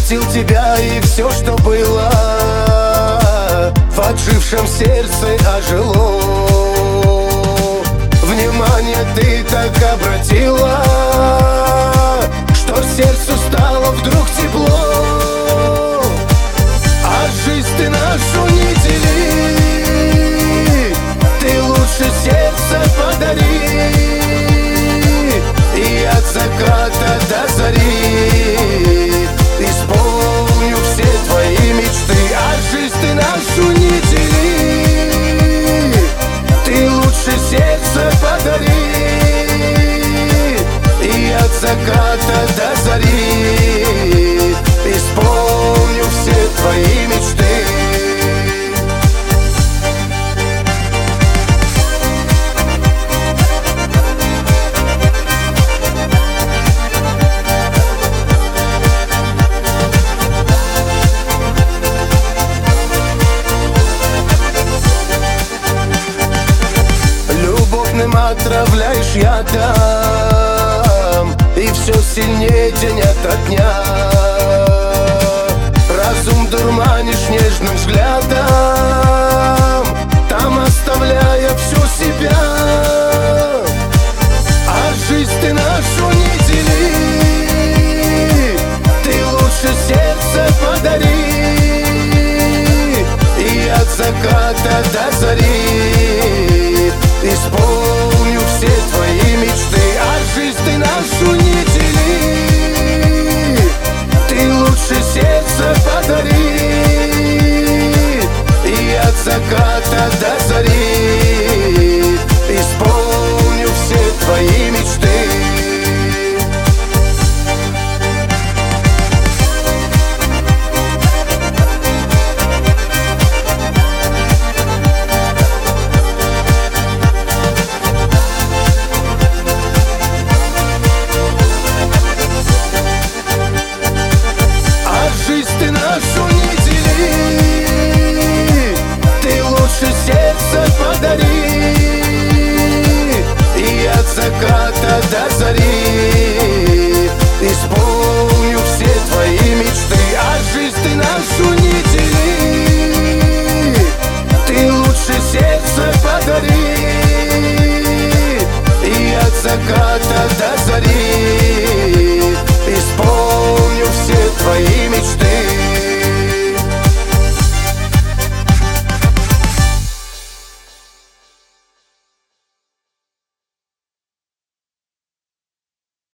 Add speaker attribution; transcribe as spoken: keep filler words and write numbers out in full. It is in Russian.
Speaker 1: отпустил тебя, и все, что было в отжившем сердце, ожило. Внимание ты так обратила, что сердцу стало вдруг тепло. А жизнь ты нашу не дели, ты лучше сердце подари, и от заката до зари исполню все твои мечты. А жизнь ты нашу не дели, ты лучше сердце подари, и от заката до зари исполню все твои мечты. Отравляешь ядом, и все сильнее день ото дня. Разум дурманишь нежным взглядом, там оставляя всю себя. А жизнь ты нашу не дели, ты лучше сердце подари, и от заката до зари